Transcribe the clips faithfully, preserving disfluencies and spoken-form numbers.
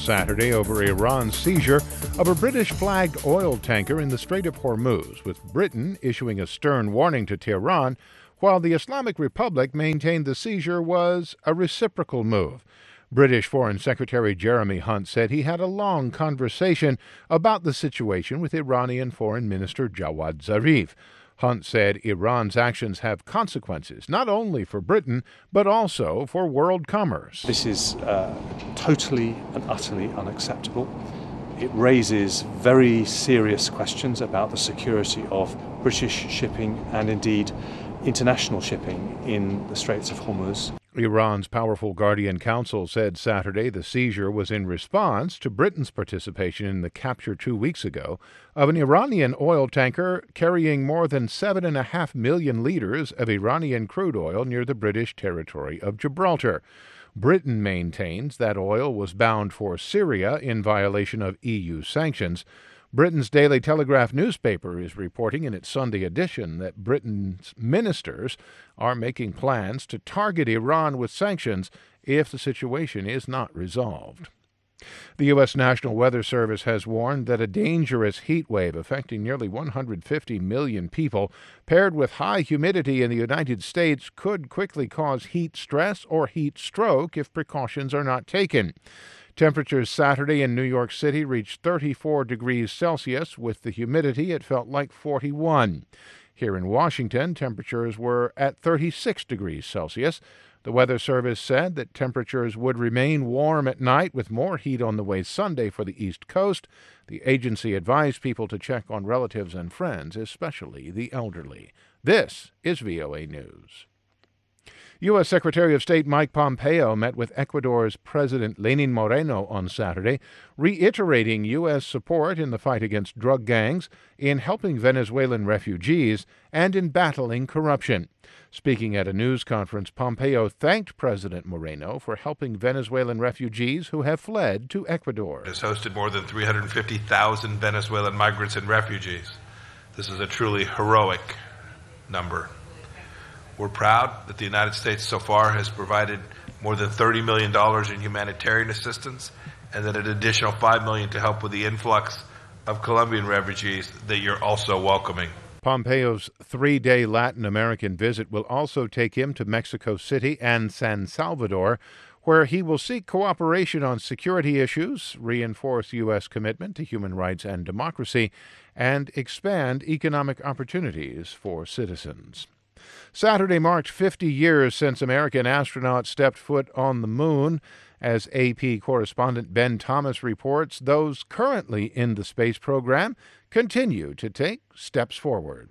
Saturday over Iran's seizure of a British-flagged oil tanker in the Strait of Hormuz, with Britain issuing a stern warning to Tehran, while the Islamic Republic maintained the seizure was a reciprocal move. British Foreign Secretary Jeremy Hunt said he had a long conversation about the situation with Iranian Foreign Minister Jawad Zarif. Hunt said Iran's actions have consequences not only for Britain, but also for world commerce. This is uh, totally and utterly unacceptable. It raises very serious questions about the security of British shipping and indeed international shipping in the Straits of Hormuz. Iran's powerful Guardian Council said Saturday the seizure was in response to Britain's participation in the capture two weeks ago of an Iranian oil tanker carrying more than seven and a half million liters of Iranian crude oil near the British territory of Gibraltar. Britain maintains that oil was bound for Syria in violation of E U sanctions. Britain's Daily Telegraph newspaper is reporting in its Sunday edition that Britain's ministers are making plans to target Iran with sanctions if the situation is not resolved. The U S. National Weather Service has warned that a dangerous heat wave affecting nearly one hundred fifty million people, paired with high humidity in the United States, could quickly cause heat stress or heat stroke if precautions are not taken. Temperatures Saturday in New York City reached thirty-four degrees Celsius. With the humidity, it felt like forty-one. Here in Washington, temperatures were at thirty-six degrees Celsius. The Weather Service said that temperatures would remain warm at night, with more heat on the way Sunday for the East Coast. The agency advised people to check on relatives and friends, especially the elderly. This is V O A News. U S. Secretary of State Mike Pompeo met with Ecuador's President Lenin Moreno on Saturday, reiterating U S support in the fight against drug gangs, in helping Venezuelan refugees, and in battling corruption. Speaking at a news conference, Pompeo thanked President Moreno for helping Venezuelan refugees who have fled to Ecuador. It has hosted more than three hundred fifty thousand Venezuelan migrants and refugees. This is a truly heroic number. We're proud that the United States so far has provided more than thirty million dollars in humanitarian assistance, and then an additional five million dollars to help with the influx of Colombian refugees that you're also welcoming. Pompeo's three-day Latin American visit will also take him to Mexico City and San Salvador, where he will seek cooperation on security issues, reinforce U S commitment to human rights and democracy, and expand economic opportunities for citizens. Saturday marked fifty years since American astronauts stepped foot on the moon. As A P correspondent Ben Thomas reports, those currently in the space program continue to take steps forward.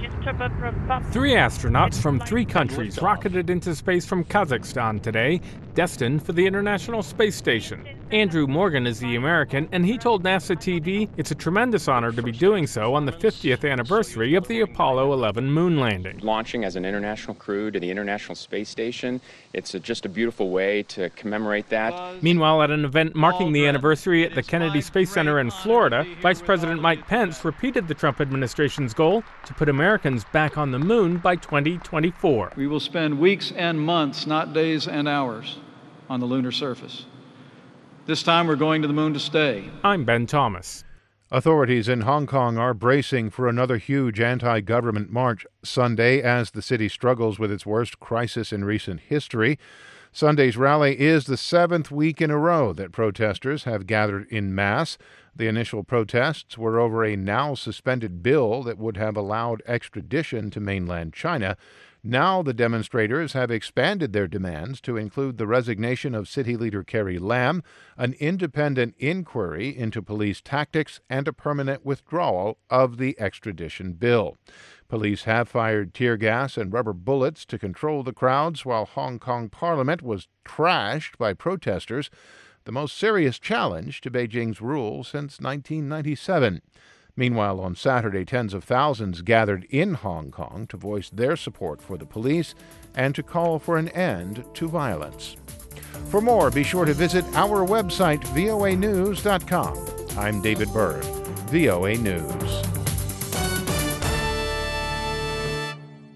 Three astronauts from three countries rocketed into space from Kazakhstan today, destined for the International Space Station. Andrew Morgan is the American, and he told NASA T V it's a tremendous honor to be doing so on the fiftieth anniversary of the Apollo eleven moon landing. Launching as an international crew to the International Space Station, it's a, just a beautiful way to commemorate that. Meanwhile, at an event marking the anniversary at the Kennedy Space Center in Florida, Vice President Mike Pence repeated the Trump administration's goal to put Americans back on the moon by twenty twenty-four. We will spend weeks and months, not days and hours, on the lunar surface. This time we're going to the moon to stay. I'm Ben Thomas. Authorities in Hong Kong are bracing for another huge anti-government march Sunday as the city struggles with its worst crisis in recent history. Sunday's rally is the seventh week in a row that protesters have gathered en masse. The initial protests were over a now-suspended bill that would have allowed extradition to mainland China. Now the demonstrators have expanded their demands to include the resignation of city leader Carrie Lam, an independent inquiry into police tactics, and a permanent withdrawal of the extradition bill. Police have fired tear gas and rubber bullets to control the crowds, while Hong Kong Parliament was trashed by protesters, the most serious challenge to Beijing's rule since nineteen ninety-seven. Meanwhile, on Saturday, tens of thousands gathered in Hong Kong to voice their support for the police and to call for an end to violence. For more, be sure to visit our website, V O A news dot com. I'm David Byrd, V O A News.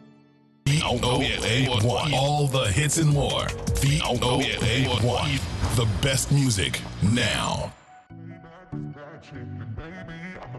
V O A one. All the hits and more. V O A one. The best music now.